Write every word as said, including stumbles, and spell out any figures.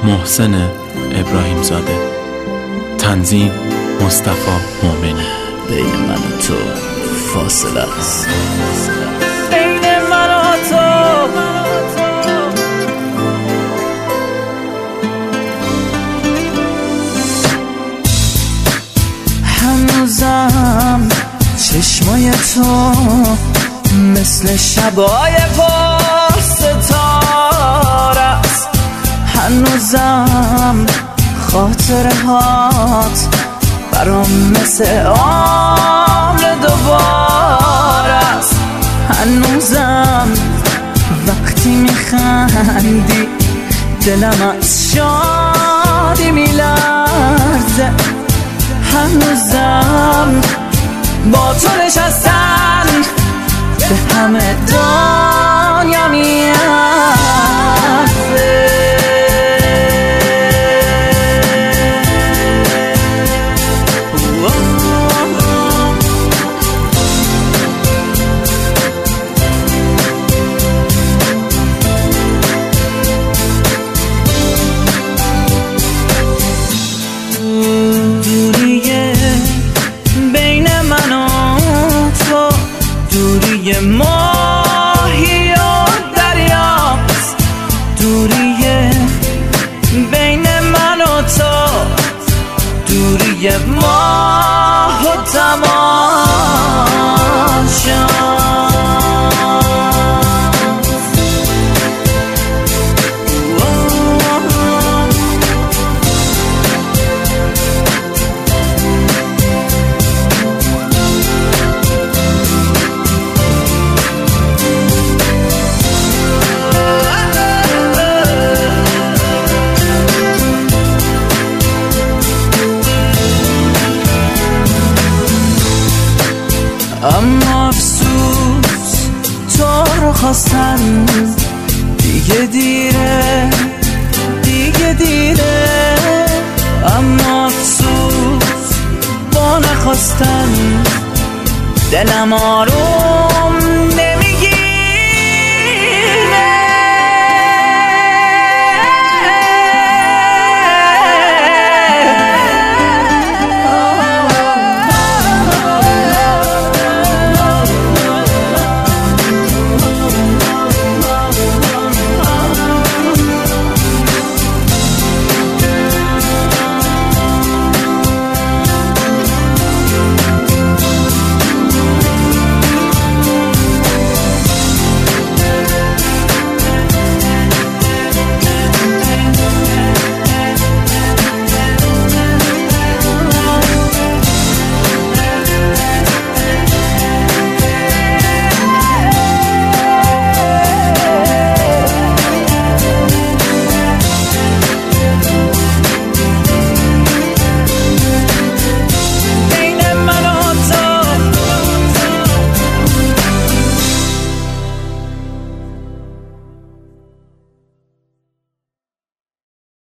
محسن ابراهیم زاده. تنظیم مصطفی مومنی. بین من و تو فاصله است، بین من و تو هنوزم چشمای تو مثل شبای پر ستاره است، هنوزم خاطره هات برام مثل عمر دوباره است، هنوزم وقتی میخندی دلم از شادی میلرزه، هنوزم با تو نشستن به همه دنیا میارزه. دوریه بین من و تو، دوری ماهی و دریاست، دوری بین من و تو، دوری ماه و تماشا. اما افسوس تو رو خواستن دیگه دیره، دیگه دیره، اما افسوس با نخواستن دلم آروم